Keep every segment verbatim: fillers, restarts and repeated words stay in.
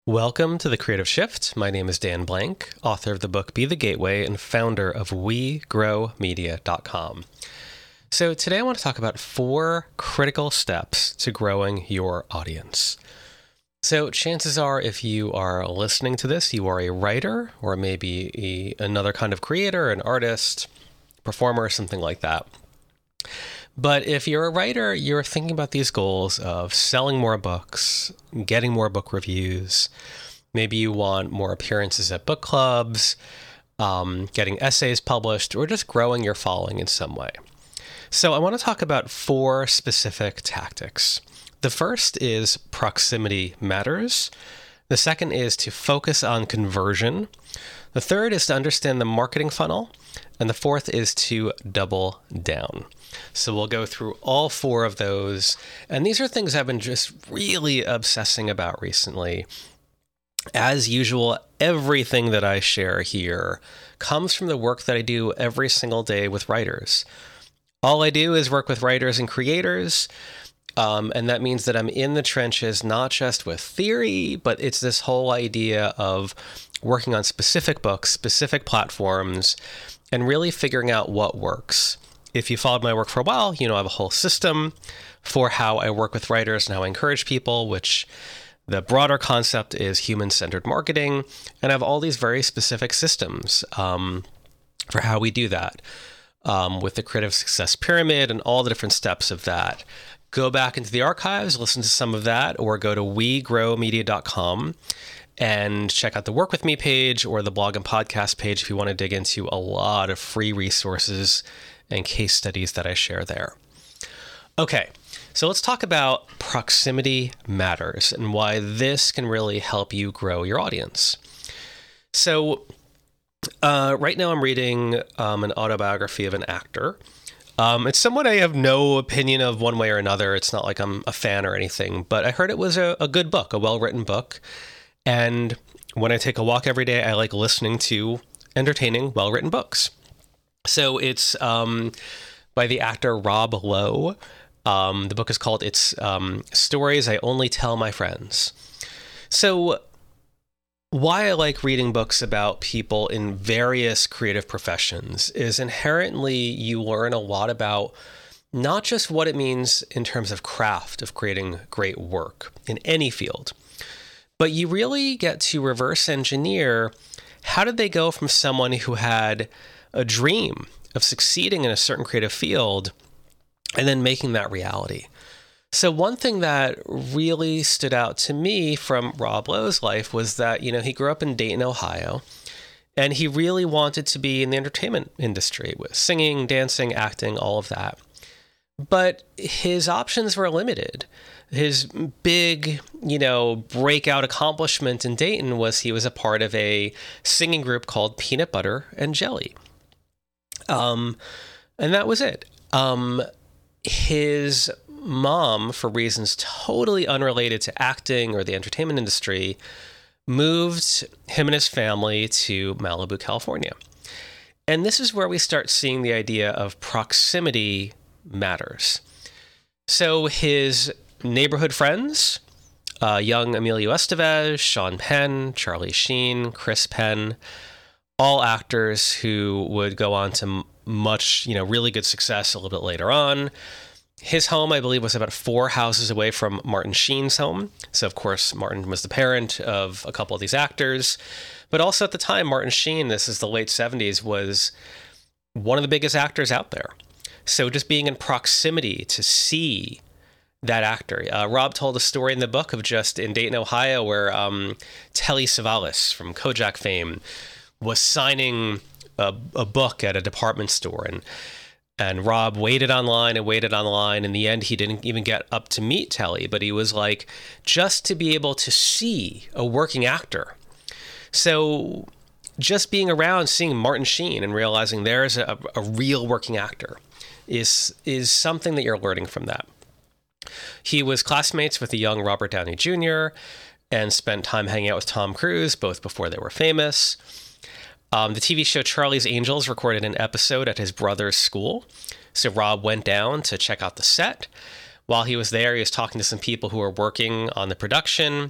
Welcome to The Creative Shift. My name is Dan Blank, author of the book Be the Gateway and founder of we grow media dot com. So today I want to talk about four critical steps to growing your audience. So chances are if you are listening to this, you are a writer or maybe a, another kind of creator, an artist, performer, something like that. But if you're a writer, you're thinking about these goals of selling more books, getting more book reviews. Maybe you want more appearances at book clubs, um, getting essays published, or just growing your following in some way. So I want to talk about four specific tactics. The first is proximity matters. The second is to focus on conversion. The third is to understand the marketing funnel. And the fourth is to double down. So we'll go through all four of those. And these are things I've been just really obsessing about recently. As usual, everything that I share here comes from the work that I do every single day with writers. All I do is work with writers and creators. Um, and that means that I'm in the trenches, not just with theory, but it's this whole idea of working on specific books, specific platforms, and really figuring out what works. If you followed my work for a while, you know I have a whole system for how I work with writers and how I encourage people, which the broader concept is human-centered marketing. And I have all these very specific systems um, for how we do that um, with the Creative Success Pyramid and all the different steps of that. Go back into the archives, listen to some of that, or go to we grow media dot com and check out the Work With Me page or the blog and podcast page if you want to dig into a lot of free resources and case studies that I share there. Okay, so let's talk about proximity matters and why this can really help you grow your audience. So uh, right now I'm reading um, an autobiography of an actor. Um, it's someone I have no opinion of one way or another. It's not like I'm a fan or anything, but I heard it was a, a good book, a well-written book. And when I take a walk every day, I like listening to entertaining, well-written books. So it's um, by the actor Rob Lowe. Um, the book is called It's um, Stories I Only Tell My Friends. So why I like reading books about people in various creative professions is inherently you learn a lot about not just what it means in terms of craft of creating great work in any field, but you really get to reverse engineer how did they go from someone who had a dream of succeeding in a certain creative field and then making that reality. So one thing that really stood out to me from Rob Lowe's life was that, you know, he grew up in Dayton, Ohio, and he really wanted to be in the entertainment industry with singing, dancing, acting, all of that. But his options were limited. His big, you know, breakout accomplishment in Dayton was he was a part of a singing group called Peanut Butter and Jelly. Um, and that was it. Um, his mom, for reasons totally unrelated to acting or the entertainment industry, moved him and his family to Malibu, California. And this is where we start seeing the idea of proximity matters. So his neighborhood friends, uh, young Emilio Estevez, Sean Penn, Charlie Sheen, Chris Penn, all actors who would go on to much, you know, really good success a little bit later on. His home, I believe, was about four houses away from Martin Sheen's home. So, of course, Martin was the parent of a couple of these actors. But also at the time, Martin Sheen, this is the late seventies, was one of the biggest actors out there. So just being in proximity to see that actor. Uh, Rob told a story in the book of just in Dayton, Ohio, where um, Telly Savalas from Kojak fame was signing a, a book at a department store. And And Rob waited online and waited online. In the end, he didn't even get up to meet Telly, but he was like, just to be able to see a working actor. So just being around, seeing Martin Sheen and realizing there's a, a real working actor is, is something that you're learning from that. He was classmates with the young Robert Downey Junior and spent time hanging out with Tom Cruise, both before they were famous. Um, the T V show Charlie's Angels recorded an episode at his brother's school. So Rob went down to check out the set. While he was there, he was talking to some people who were working on the production.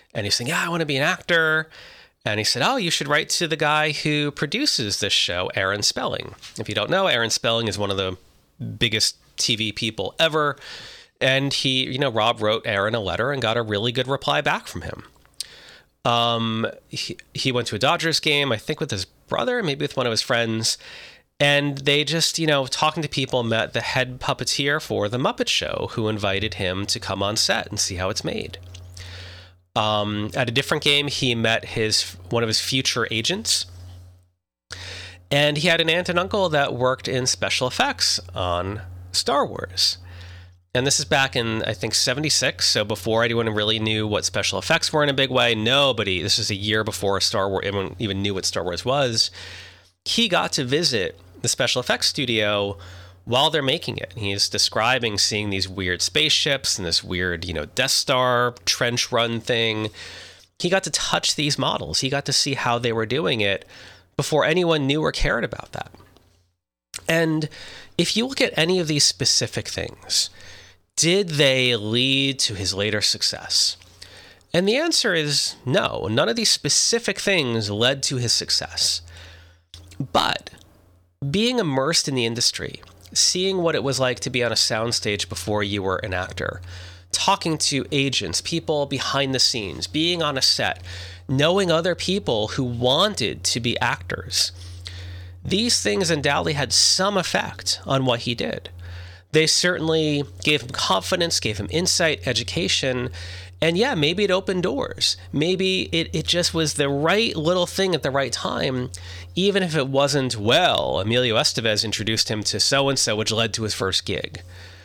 And he's saying, yeah, I want to be an actor. And he said, oh, you should write to the guy who produces this show, Aaron Spelling. If you don't know, Aaron Spelling is one of the biggest T V people ever. And he, you know, Rob wrote Aaron a letter and got a really good reply back from him. Um, he, he went to a Dodgers game, I think with his brother, maybe with one of his friends. And they just, you know, talking to people, met the head puppeteer for The Muppet Show, who invited him to come on set and see how it's made. Um, at a different game, he met his one of his future agents. And he had an aunt and uncle that worked in special effects on Star Wars. And this is back in, I think, seventy-six. So before anyone really knew what special effects were in a big way. Nobody, this is a year before Star Wars, anyone even knew what Star Wars was. He got to visit the special effects studio while they're making it. He's describing seeing these weird spaceships and this weird, you know, Death Star trench run thing. He got to touch these models. He got to see how they were doing it before anyone knew or cared about that. And if you look at any of these specific things, did they lead to his later success? And the answer is no. None of these specific things led to his success. But being immersed in the industry, seeing what it was like to be on a soundstage before you were an actor, talking to agents, people behind the scenes, being on a set, knowing other people who wanted to be actors, these things undoubtedly had some effect on what he did. They certainly gave him confidence, gave him insight, education, and yeah, maybe it opened doors. Maybe it, it just was the right little thing at the right time, even if it wasn't, well, Emilio Estevez introduced him to so-and-so, which led to his first gig.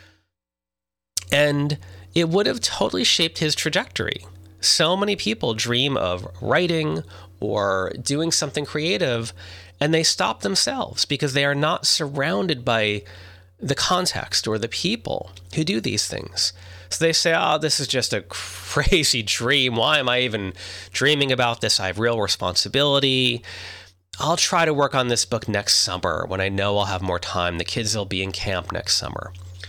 And it would have totally shaped his trajectory. So many people dream of writing or doing something creative, and they stop themselves because they are not surrounded by the context or the people who do these things. So they say, oh, this is just a crazy dream. Why am I even dreaming about this? I have real responsibility. I'll try to work on this book next summer when I know I'll have more time. The kids will be in camp next summer.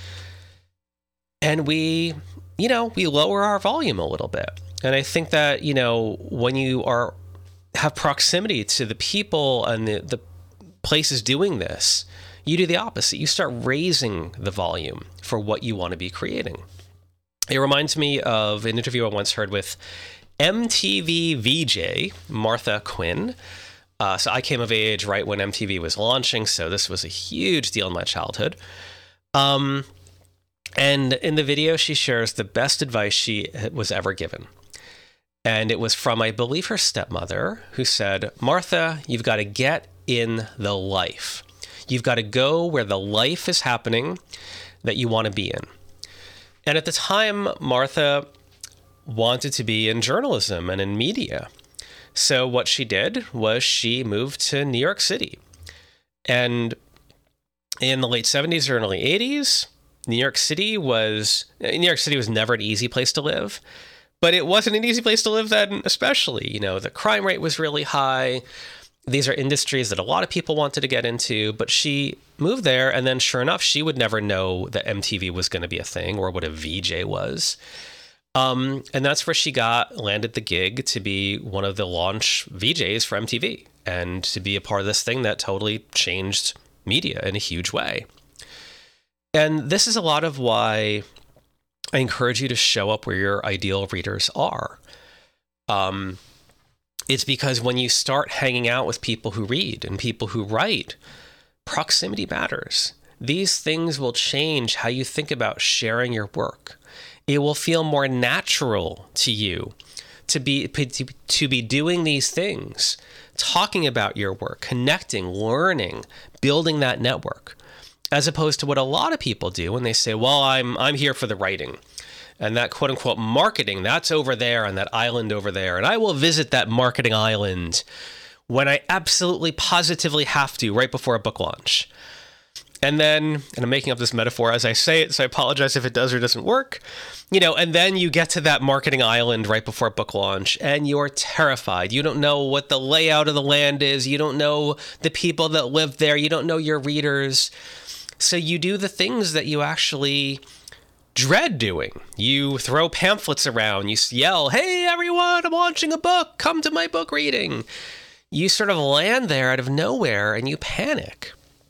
And we, you know, we lower our volume a little bit. And I think that, you know, when you are have proximity to the people and the, the places doing this, you do the opposite. You start raising the volume for what you want to be creating. It reminds me of an interview I once heard with M T V V J Martha Quinn. Uh, so I came of age right when M T V was launching, so this was a huge deal in my childhood. Um, and in the video, she shares the best advice she was ever given. And it was from, I believe, her stepmother, who said, Martha, you've got to get in the life. You've got to go where the life is happening that you want to be in. And at the time, Martha wanted to be in journalism and in media. So what she did was she moved to New York City. And in the late seventies or early eighties, New York City was, New York City was never an easy place to live. But it wasn't an easy place to live then, especially. You know, the crime rate was really high. These are industries that a lot of people wanted to get into, but she moved there, and then sure enough, she would never know that M T V was going to be a thing or what a V J was. Um, and that's where she got, landed the gig to be one of the launch V Js for M T V and to be a part of this thing that totally changed media in a huge way. And this is a lot of why I encourage you to show up where your ideal readers are. Um, It's because when you start hanging out with people who read and people who write, proximity matters. These things will change how you think about sharing your work. It will feel more natural to you to be to be doing these things, talking about your work, connecting, learning, building that network, as opposed to what a lot of people do when they say, well, I'm I'm here for the writing. And that quote unquote marketing, that's over there on that island over there. And I will visit that marketing island when I absolutely positively have to right before a book launch. And then, and I'm making up this metaphor as I say it, so I apologize if it does or doesn't work, you know, and then you get to that marketing island right before book launch and you're terrified. You don't know what the layout of the land is. You don't know the people that live there. You don't know your readers. So you do the things that you actually dread doing. You throw pamphlets around, you yell, "Hey everyone, I'm launching a book, come to my book reading." You sort of land there out of nowhere and you panic.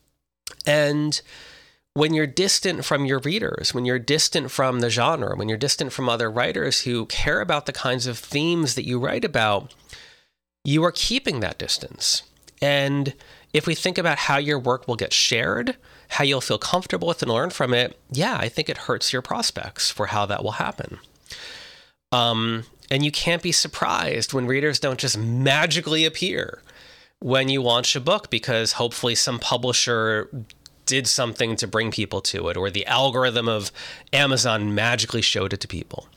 And when you're distant from your readers, when you're distant from the genre, when you're distant from other writers who care about the kinds of themes that you write about, you are keeping that distance. And if we think about how your work will get shared, how you'll feel comfortable with and learn from it, yeah, I think it hurts your prospects for how that will happen. Um, and you can't be surprised when readers don't just magically appear when you launch a book, because hopefully some publisher did something to bring people to it, or the algorithm of Amazon magically showed it to people.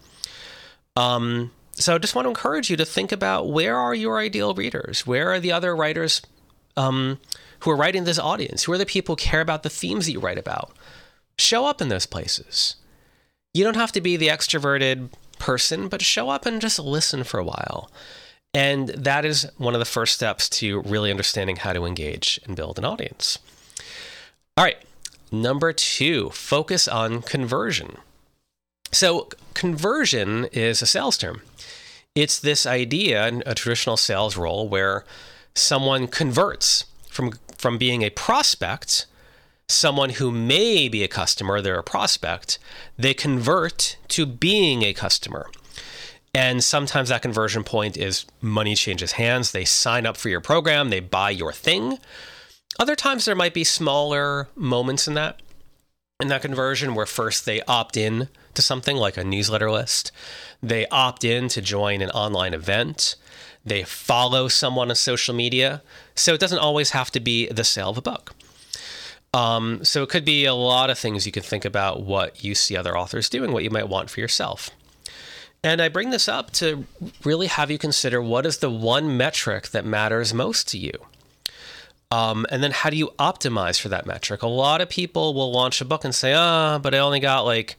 Um, so I just want to encourage you to think about, where are your ideal readers? Where are the other writers um, who are writing this audience? Who are the people who care about the themes that you write about? Show up in those places. You don't have to be the extroverted person, but show up and just listen for a while. And that is one of the first steps to really understanding how to engage and build an audience. All right, number two, focus on conversion. So conversion is a sales term. It's this idea in a traditional sales role where someone converts from, from being a prospect, someone who may be a customer, they're a prospect, they convert to being a customer. And sometimes that conversion point is money changes hands. They sign up for your program, they buy your thing. Other times there might be smaller moments in that, in that conversion, where first they opt in to something like a newsletter list. They opt in to join an online event. They follow someone on social media. So it doesn't always have to be the sale of a book. Um, so it could be a lot of things you can think about what you see other authors doing, what you might want for yourself. And I bring this up to really have you consider, what is the one metric that matters most to you? Um, and then how do you optimize for that metric? A lot of people will launch a book and say, ah, oh, but I only got like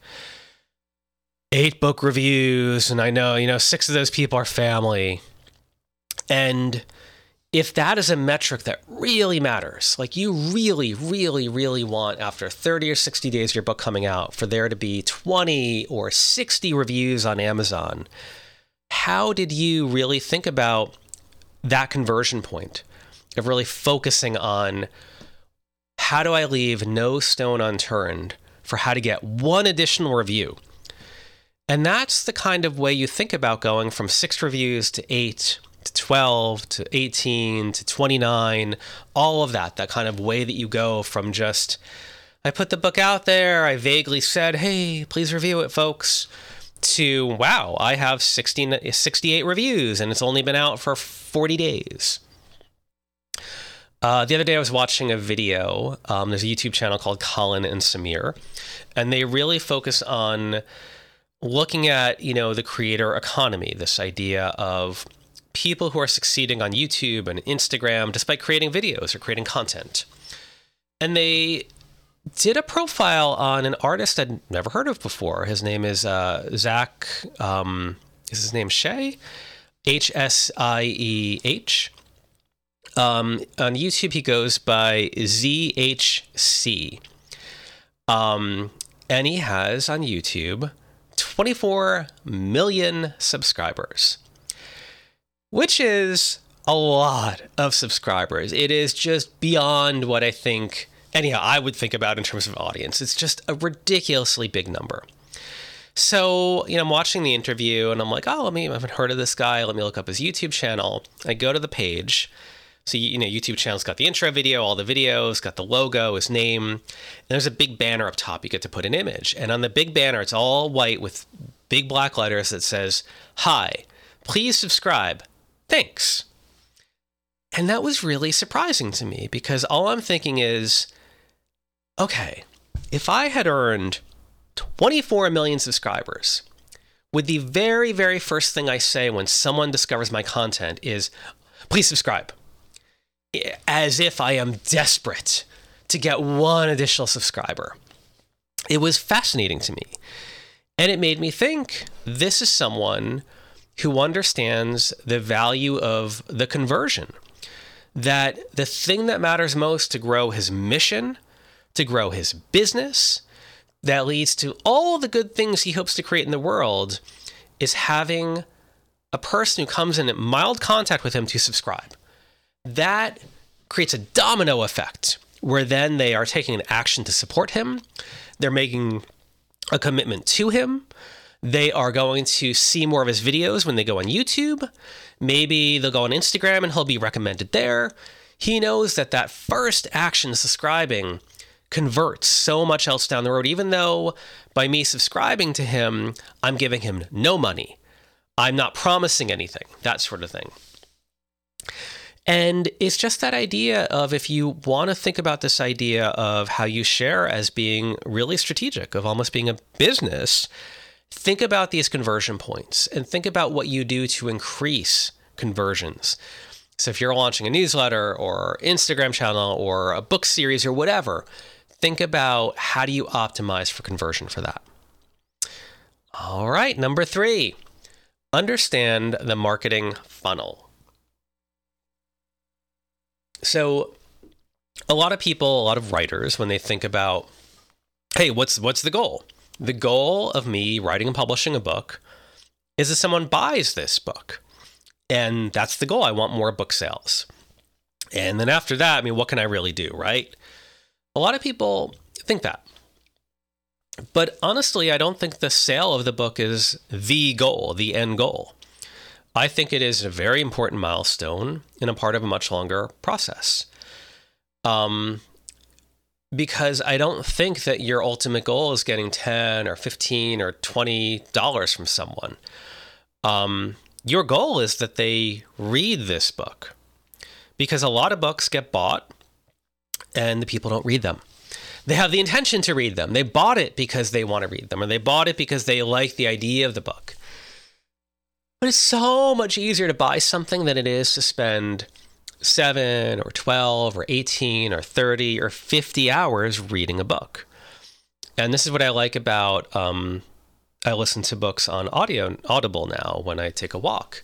eight book reviews. And I know, you know, six of those people are family. And if that is a metric that really matters, like you really, really, really want after thirty or sixty days of your book coming out for there to be twenty or sixty reviews on Amazon, how did you really think about that conversion point of really focusing on, how do I leave no stone unturned for how to get one additional review? And that's the kind of way you think about going from six reviews to eight to twelve to eighteen to twenty-nine, all of that, that kind of way that you go from just, I put the book out there, I vaguely said, hey, please review it, folks, to, wow, I have sixty, sixty-eight reviews and it's only been out for forty days. Uh, the other day I was watching a video. Um, there's a YouTube channel called Colin and Samir, and they really focus on looking at, you know, the creator economy, this idea of people who are succeeding on YouTube and Instagram just by creating videos or creating content. And they did a profile on an artist I'd never heard of before. His name is uh, Zach, um, is his name Shay? H S I E H. Um, on YouTube, he goes by Z H C. Um, and he has on YouTube twenty-four million subscribers, which is a lot of subscribers. It is just beyond what I think, anyhow, I would think about in terms of audience. It's just a ridiculously big number. So, you know, I'm watching the interview and I'm like, oh, let me, I haven't heard of this guy. Let me look up his YouTube channel. I go to the page. So, you know, YouTube channel's got the intro video, all the videos, got the logo, his name. And there's a big banner up top. You get to put an image. And on the big banner, it's all white with big black letters that says, hi, please subscribe. Thanks. And that was really surprising to me, because all I'm thinking is, okay, if I had earned twenty-four million subscribers, would the very, very first thing I say when someone discovers my content is, please subscribe? As if I am desperate to get one additional subscriber. It was fascinating to me. And it made me think, this is someone who understands the value of the conversion. That the thing that matters most to grow his mission, to grow his business, that leads to all the good things he hopes to create in the world is having a person who comes in mild contact with him to subscribe. That creates a domino effect where then they are taking an action to support him. They're making a commitment to him. They are going to see more of his videos when they go on YouTube. Maybe they'll go on Instagram and he'll be recommended there. He knows that that first action, subscribing, converts so much else down the road, even though by me subscribing to him, I'm giving him no money. I'm not promising anything, that sort of thing. And it's just that idea of, if you want to think about this idea of how you share as being really strategic, of almost being a business, think about these conversion points and think about what you do to increase conversions. So if you're launching a newsletter or Instagram channel or a book series or whatever, think about how do you optimize for conversion for that. All right, number three, understand the marketing funnel. So a lot of people, a lot of writers, when they think about, hey, what's what's the goal? The goal of me writing and publishing a book is that someone buys this book. And that's the goal. I want more book sales. And then after that, I mean, what can I really do, right? A lot of people think that. But honestly, I don't think the sale of the book is the goal, the end goal. I think it is a very important milestone and a part of a much longer process. Um, because I don't think that your ultimate goal is getting ten or fifteen or twenty dollars from someone. Um, your goal is that they read this book, because a lot of books get bought and the people don't read them. They have the intention to read them. They bought it because they want to read them, or they bought it because they like the idea of the book. But it's so much easier to buy something than it is to spend seven or twelve or eighteen or thirty or fifty hours reading a book. And this is what I like about, um, I listen to books on audio, Audible now when I take a walk,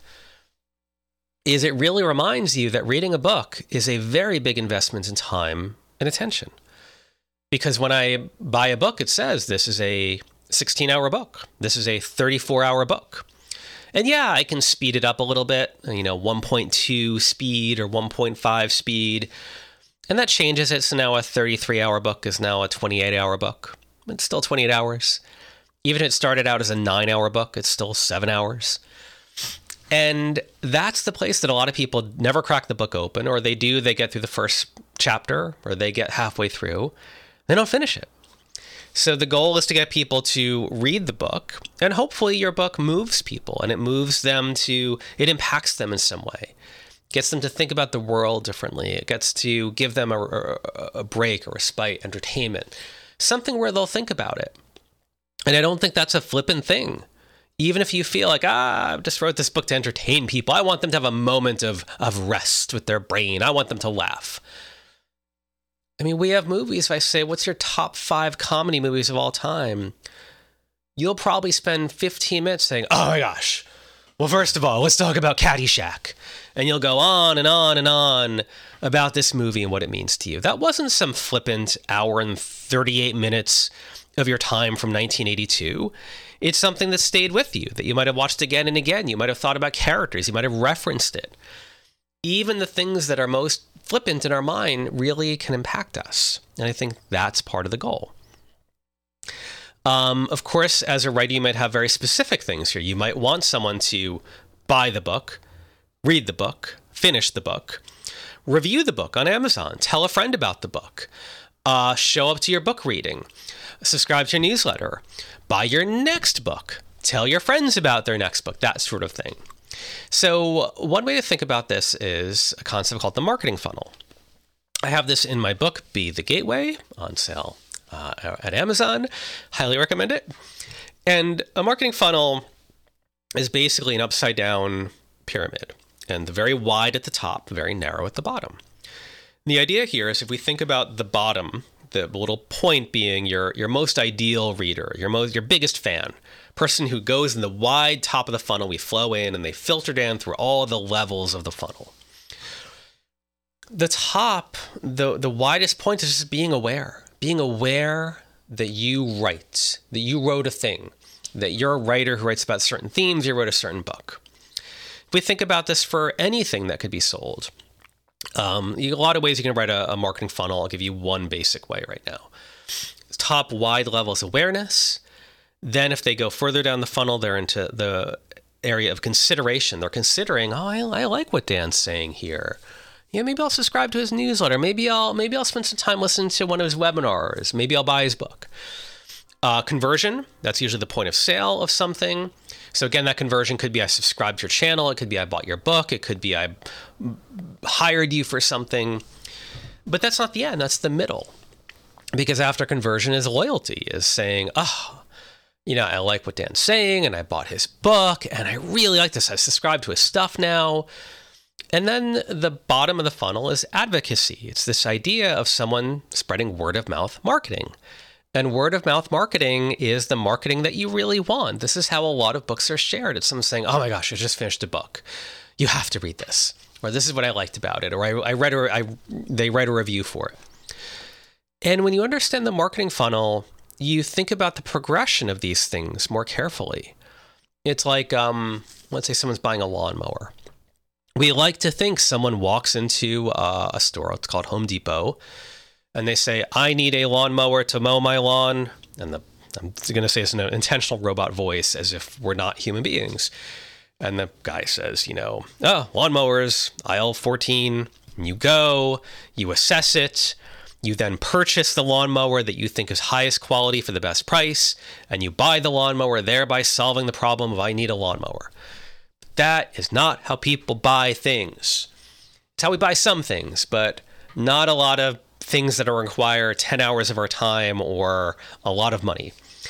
is it really reminds you that reading a book is a very big investment in time and attention. Because when I buy a book, it says this is a sixteen hour book. This is a thirty-four hour book. And yeah, I can speed it up a little bit, you know, one point two speed or one point five speed. And that changes it. So now a thirty-three hour book is now a twenty-eight hour book. It's still twenty-eight hours. Even if it started out as a nine hour book, it's still seven hours. And that's the place that a lot of people never crack the book open, or they do, they get through the first chapter, or they get halfway through, they don't finish it. So the goal is to get people to read the book, and hopefully your book moves people, and it moves them to, it impacts them in some way. Gets them to think about the world differently. It gets to give them a, a, a break, a respite, entertainment, something where they'll think about it. And I don't think that's a flippant thing. Even if you feel like, ah, I just wrote this book to entertain people. I want them to have a moment of, of rest with their brain. I want them to laugh. I mean, we have movies. If I say, what's your top five comedy movies of all time? You'll probably spend fifteen minutes saying, oh my gosh. Well, first of all, let's talk about Caddyshack. And you'll go on and on and on about this movie and what it means to you. That wasn't some flippant hour and thirty-eight minutes of your time from nineteen eighty-two. It's something that stayed with you, that you might have watched again and again. You might have thought about characters. You might have referenced it. Even the things that are most flippant in our mind really can impact us. And I think that's part of the goal. Um, of course, as a writer, you might have very specific things here. You might want someone to buy the book, read the book, finish the book, review the book on Amazon, tell a friend about the book, uh, show up to your book reading, subscribe to your newsletter, buy your next book, tell your friends about their next book, that sort of thing. So one way to think about this is a concept called the marketing funnel. I have this in my book, Be the Gateway, on sale uh, at Amazon. Highly recommend it. And a marketing funnel is basically an upside down pyramid, and the very wide at the top, very narrow at the bottom. The idea here is, if we think about the bottom, the little point being your your most ideal reader, your most your biggest fan, person who goes in the wide top of the funnel, we flow in and they filter down through all the levels of the funnel. The top, the the widest point is just being aware, being aware that you write, that you wrote a thing, that you're a writer who writes about certain themes, you wrote a certain book. If we think about this for anything that could be sold, um, you, a lot of ways you can write a, a marketing funnel. I'll give you one basic way right now. Top wide levels awareness. Then if they go further down the funnel, they're into the area of consideration. They're considering, oh, I, I like what Dan's saying here. Yeah, maybe I'll subscribe to his newsletter. Maybe I'll maybe I'll spend some time listening to one of his webinars. Maybe I'll buy his book. Uh, conversion, that's usually the point of sale of something. So again, that conversion could be I subscribed to your channel. It could be I bought your book. It could be I hired you for something. But that's not the end. That's the middle. Because after conversion is loyalty, is saying, oh, you know, I like what Dan's saying, and I bought his book, and I really like this. I subscribe to his stuff now. And then the bottom of the funnel is advocacy. It's this idea of someone spreading word of mouth marketing. And word of mouth marketing is the marketing that you really want. This is how a lot of books are shared. It's someone saying, oh my gosh, I just finished a book. You have to read this. Or this is what I liked about it. Or I, I read a, I, they write a review for it. And when you understand the marketing funnel, you think about the progression of these things more carefully. It's like, um, let's say someone's buying a lawnmower. We like to think someone walks into uh, a store, it's called Home Depot, and they say, I need a lawnmower to mow my lawn. And the, I'm going to say it's an intentional robot voice as if we're not human beings. And the guy says, you know, oh, lawnmowers, aisle fourteen. And you go, you assess it. You then purchase the lawnmower that you think is highest quality for the best price. And you buy the lawnmower, thereby solving the problem of I need a lawnmower. That is not how people buy things. It's how we buy some things, but not a lot of things that require ten hours of our time or a lot of money.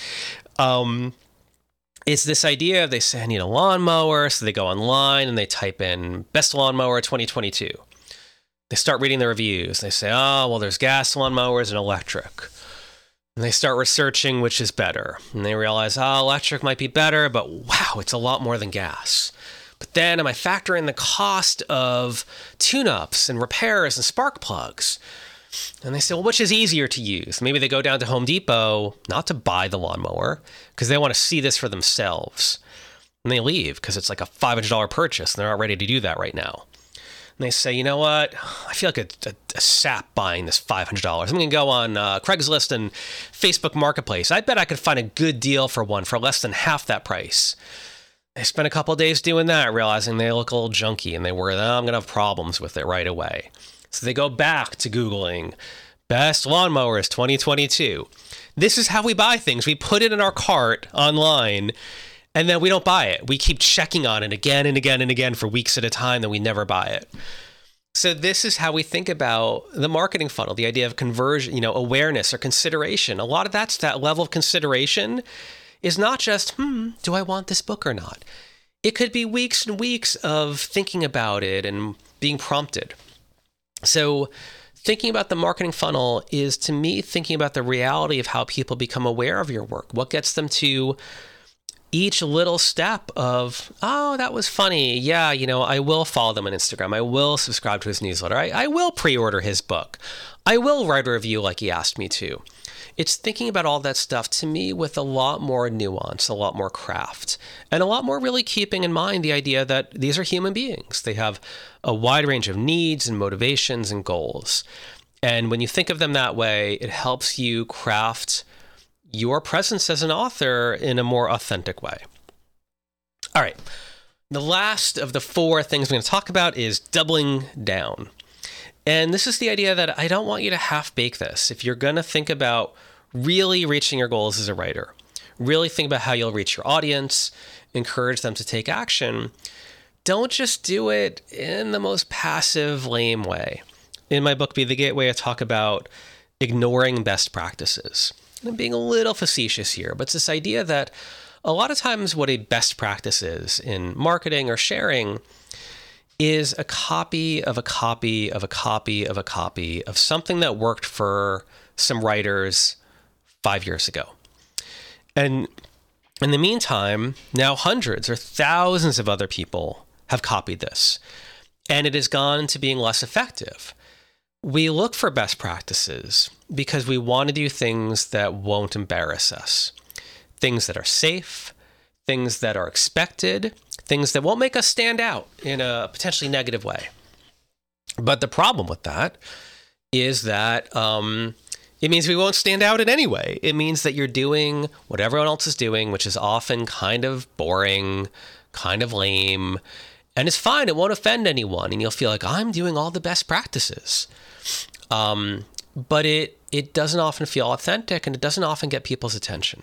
Um, it's this idea of they say, I need a lawnmower. So they go online and they type in best lawnmower twenty twenty-two. They start reading the reviews. They say, oh, well, there's gas lawnmowers and electric. And they start researching which is better. And they realize, oh, electric might be better, but wow, it's a lot more than gas. But then am I factoring the cost of tune-ups and repairs and spark plugs? And they say, well, which is easier to use? Maybe they go down to Home Depot, not to buy the lawnmower, because they want to see this for themselves. And they leave because it's like a five hundred dollars purchase, and they're not ready to do that right now. And they say, you know what? I feel like a, a, a sap buying this five hundred dollars. I'm going to go on uh, Craigslist and Facebook Marketplace. I bet I could find a good deal for one for less than half that price. They spend a couple of days doing that, realizing they look a little junky, and they worry, oh, I'm going to have problems with it right away. So they go back to Googling best lawnmowers twenty twenty-two. This is how we buy things. We put it in our cart online, and then we don't buy it. We keep checking on it again and again and again for weeks at a time, then we never buy it. So this is how we think about the marketing funnel, the idea of conversion, you know, awareness or consideration. A lot of that's that level of consideration is not just, hmm, do I want this book or not? It could be weeks and weeks of thinking about it and being prompted. So thinking about the marketing funnel is, to me, thinking about the reality of how people become aware of your work. What gets them to each little step of, oh, that was funny. Yeah, you know, I will follow them on Instagram. I will subscribe to his newsletter. I, I will pre-order his book. I will write a review like he asked me to. It's thinking about all that stuff, to me, with a lot more nuance, a lot more craft, and a lot more really keeping in mind the idea that these are human beings. They have a wide range of needs and motivations and goals. And when you think of them that way, it helps you craft your presence as an author in a more authentic way. All right. The last of the four things we're going to talk about is doubling down. And this is the idea that I don't want you to half-bake this. If you're going to think about really reaching your goals as a writer, really think about how you'll reach your audience, encourage them to take action, don't just do it in the most passive, lame way. In my book, Be the Gateway, I talk about ignoring best practices. And I'm being a little facetious here, but it's this idea that a lot of times what a best practice is in marketing or sharing is a copy of a copy of a copy of a copy of something that worked for some writers five years ago. And in the meantime, now hundreds or thousands of other people have copied this, and it has gone to being less effective. we look for best practices because we want to do things that won't embarrass us, things that are safe, things that are expected, things that won't make us stand out in a potentially negative way. But the problem with that is that um, it means we won't stand out in any way. It means that you're doing what everyone else is doing, which is often kind of boring, kind of lame, and it's fine. It won't offend anyone. And you'll feel like I'm doing all the best practices. Um, but it, it doesn't often feel authentic, and it doesn't often get people's attention.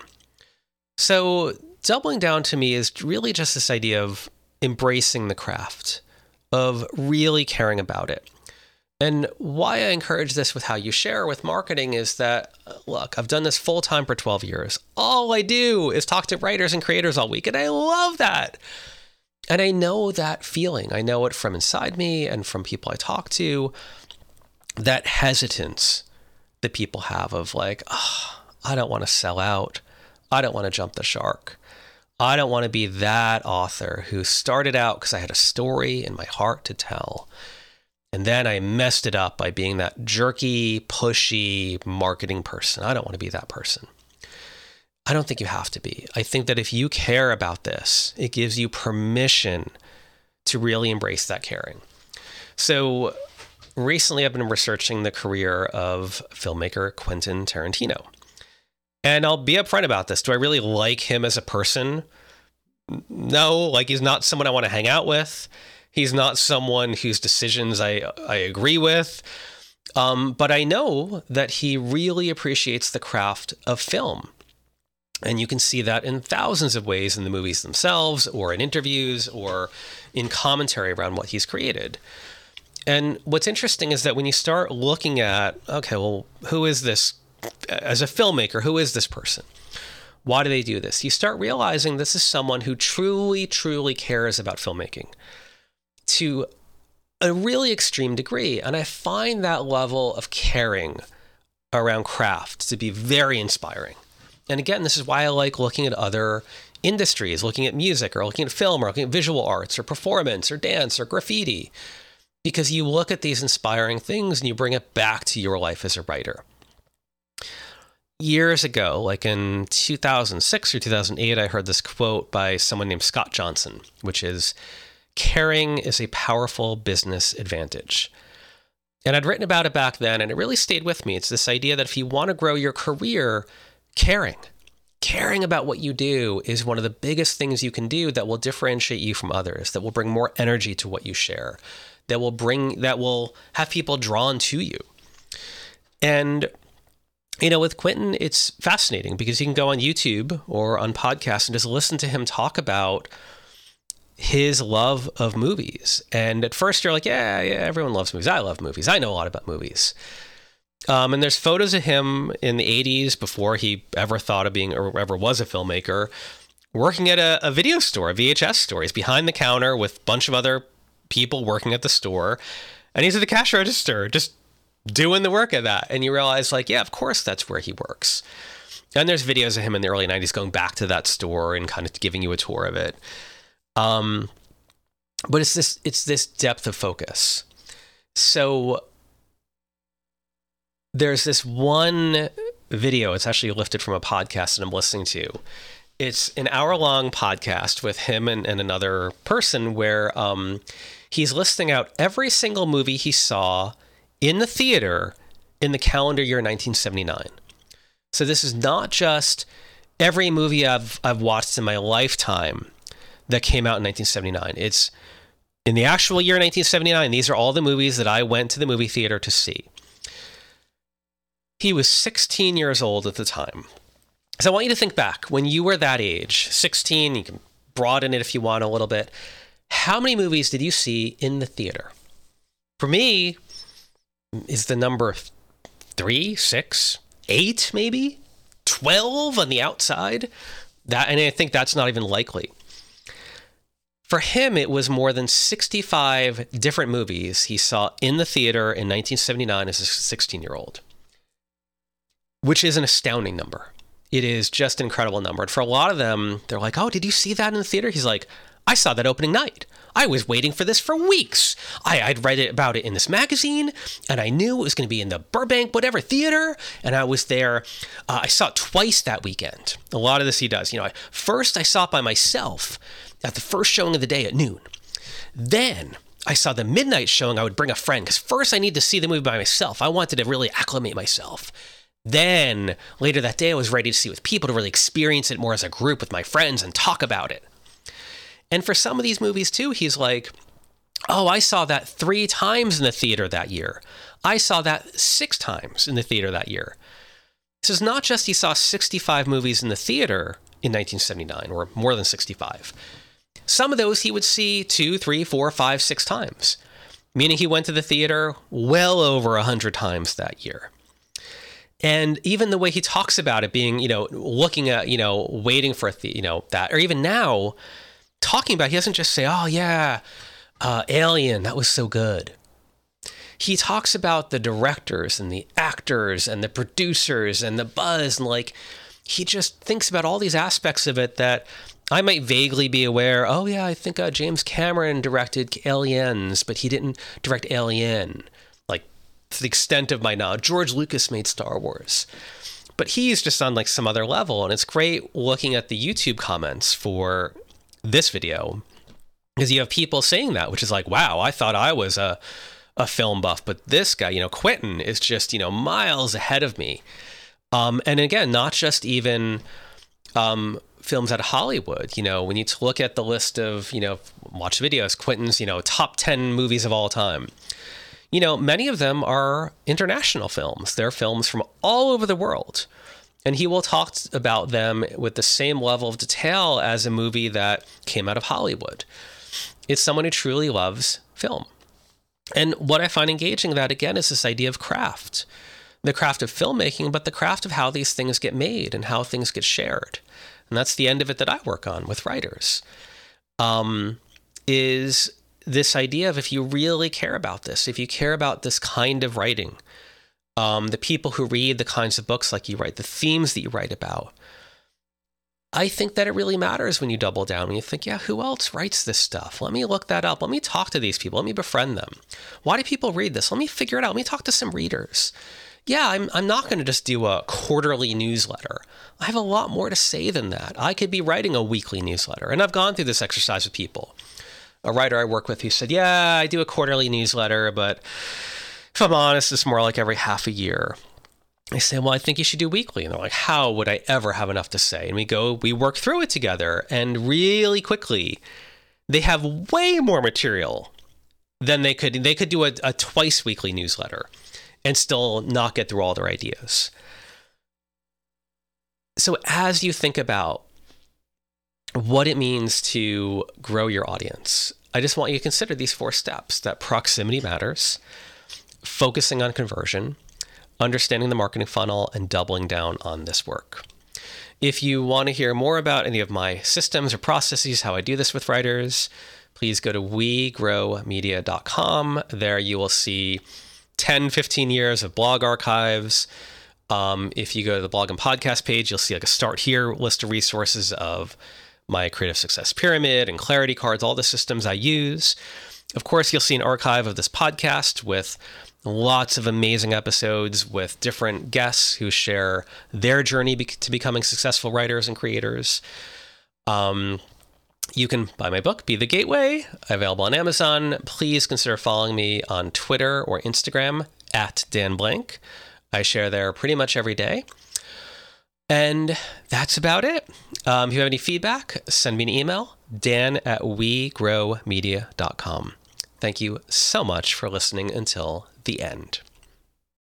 So doubling down to me is really just this idea of embracing the craft, of really caring about it. And why I encourage this with how you share with marketing is that, look, I've done this full time for twelve years. All I do is talk to writers and creators all week, and I love that. And I know that feeling. I know it from inside me and from people I talk to, that hesitance that people have of like, oh, I don't want to sell out. I don't want to jump the shark. I don't want to be that author who started out because I had a story in my heart to tell. And then I messed it up by being that jerky, pushy marketing person. I don't want to be that person. I don't think you have to be. I think that if you care about this, it gives you permission to really embrace that caring. So recently I've been researching the career of filmmaker Quentin Tarantino. And I'll be upfront about this. Do I really like him as a person? No, like he's not someone I want to hang out with. He's not someone whose decisions I, I agree with. Um, but I know that he really appreciates the craft of film. And you can see that in thousands of ways in the movies themselves, or in interviews, or in commentary around what he's created. And what's interesting is that when you start looking at, okay, well, who is this, as a filmmaker, who is this person? Why do they do this? You start realizing this is someone who truly, truly cares about filmmaking to a really extreme degree. And I find that level of caring around craft to be very inspiring. And again, this is why I like looking at other industries, looking at music or looking at film or looking at visual arts or performance or dance or graffiti, because you look at these inspiring things and you bring it back to your life as a writer. Years ago, like in two thousand six or two thousand eight, I heard this quote by someone named Scott Johnson, which is, "Caring is a powerful business advantage." And I'd written about it back then, and it really stayed with me. It's this idea that if you want to grow your career, caring, caring about what you do is one of the biggest things you can do that will differentiate you from others, that will bring more energy to what you share, that will bring, that will have people drawn to you. And, you know, with Quentin, it's fascinating because you can go on YouTube or on podcasts and just listen to him talk about his love of movies. And at first you're like, yeah, yeah, everyone loves movies. I love movies. I know a lot about movies. Um, and there's photos of him in the eighties before he ever thought of being or ever was a filmmaker, working at a, a video store, a V H S store. He's behind the counter with a bunch of other people working at the store. And he's at the cash register, just doing the work of that. And you realize, like, yeah, of course that's where he works. And there's videos of him in the early nineties going back to that store and kind of giving you a tour of it. Um, but it's this, it's this depth of focus. So there's this one video, it's actually lifted from a podcast that I'm listening to. It's an hour-long podcast with him and, and another person where um, he's listing out every single movie he saw in the theater in the calendar year nineteen seventy-nine. So this is not just every movie I've I've watched in my lifetime that came out in nineteen seventy-nine. It's in the actual year nineteen seventy-nine. These are all the movies that I went to the movie theater to see. He was sixteen years old at the time. So I want you to think back when you were that age, sixteen, you can broaden it if you want a little bit. How many movies did you see in the theater? For me, is the number three, six, eight, maybe twelve on the outside? That, and I think that's not even likely. For him, it was more than sixty-five different movies he saw in the theater in nineteen seventy-nine as a sixteen-year-old. Which is an astounding number. It is just an incredible number. And for a lot of them, they're like, oh, did you see that in the theater? He's like, I saw that opening night. I was waiting for this for weeks. I, I'd read it about it in this magazine, and I knew it was going to be in the Burbank whatever theater, and I was there. Uh, I saw it twice that weekend. A lot of this he does. You know, I, first I saw it by myself at the first showing of the day at noon. Then I saw the midnight showing. I would bring a friend, because first I need to see the movie by myself. I wanted to really acclimate myself. Then later that day, I was ready to see it with people, to really experience it more as a group with my friends and talk about it. And for some of these movies too, he's like, oh, I saw that three times in the theater that year. I saw that six times in the theater that year. This is not just he saw sixty-five movies in the theater in nineteen seventy-nine, or more than sixty-five. Some of those he would see two, three, four, five, six times, meaning he went to the theater well over a hundred times that year. And even the way he talks about it being, you know, looking at, you know, waiting for, a the, you know, that, or even now, talking about, he doesn't just say, oh yeah, uh, Alien, that was so good. He talks about the directors and the actors and the producers and the buzz, and like, he just thinks about all these aspects of it that I might vaguely be aware. Oh yeah, I think uh, James Cameron directed Aliens, but he didn't direct Alien. Like, to the extent of my knowledge, George Lucas made Star Wars. But he's just on like some other level, and it's great looking at the YouTube comments for this video, because you have people saying that, which is like, wow, I thought I was a, a film buff, but this guy, you know, Quentin is just, you know, miles ahead of me. Um, and again, not just even um, films out of Hollywood. You know, when you look at the list of, you know, watch videos, Quentin's, you know, top ten movies of all time, you know, many of them are international films. They're films from all over the world. And he will talk about them with the same level of detail as a movie that came out of Hollywood. It's someone who truly loves film. And what I find engaging about, again, is this idea of craft. The craft of filmmaking, but the craft of how these things get made and how things get shared. And that's the end of it that I work on with writers, um, is this idea of, if you really care about this, if you care about this kind of writing, Um, the people who read the kinds of books like you write, the themes that you write about, I think that it really matters when you double down and you think, yeah, who else writes this stuff? Let me look that up. Let me talk to these people. Let me befriend them. Why do people read this? Let me figure it out. Let me talk to some readers. Yeah, I'm, I'm not going to just do a quarterly newsletter. I have a lot more to say than that. I could be writing a weekly newsletter. And I've gone through this exercise with people. A writer I work with who said, yeah, I do a quarterly newsletter, but if I'm honest, it's more like every half a year. I say, well, I think you should do weekly. And they're like, how would I ever have enough to say? And we go, we work through it together. And really quickly, they have way more material than they could. They could do a, a twice weekly newsletter and still not get through all their ideas. So as you think about what it means to grow your audience, I just want you to consider these four steps: that proximity matters, focusing on conversion, understanding the marketing funnel, and doubling down on this work. If you want to hear more about any of my systems or processes, how I do this with writers, please go to we grow media dot com. There you will see ten, fifteen years of blog archives. Um, if you go to the blog and podcast page, you'll see like a start here list of resources of my creative success pyramid and clarity cards, all the systems I use. Of course, you'll see an archive of this podcast with lots of amazing episodes with different guests who share their journey be- to becoming successful writers and creators. Um, you can buy my book, Be the Gateway, available on Amazon. Please consider following me on Twitter or Instagram at Dan Blank. I share there pretty much every day. And that's about it. Um, if you have any feedback, send me an email, dan at we grow media dot com. Thank you so much for listening until the end.